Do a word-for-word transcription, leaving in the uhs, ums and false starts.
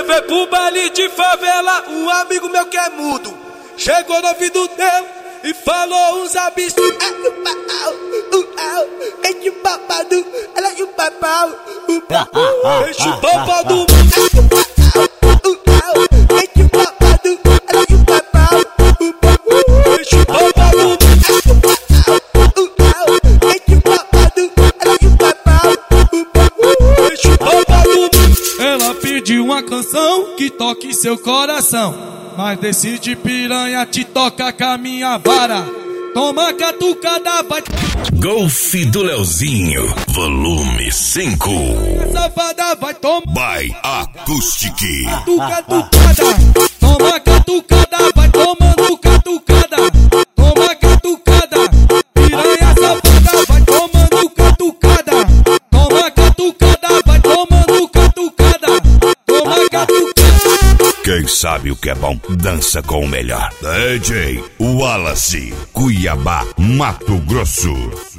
Levei pro baile de favela um amigo meu que é mudo. Chegou no ouvido dele e falou uns absurdos. Enche o papado, ela e o papau. Enche o papado. Enche o papado, ela e o papau. Enche o papado. Enche o papado, ela e o papau. Enche o papado. Ela pediu uma canção que toque seu coração, mas decide piranha te toca com a minha vara. Toma catucada, vai. Golf do Leozinho, volume cinco. Safada, vai tomar. By Acoustic. Catucada, toma catucada, vai tomando catucada. Toma catucada, piranha safada, vai tomando catucada. Toma catucada, vai tomando catucada. Toma catucada. Quem sabe o que é bom, dança com o melhor. D J Wallace, Cuiabá, Mato Grosso.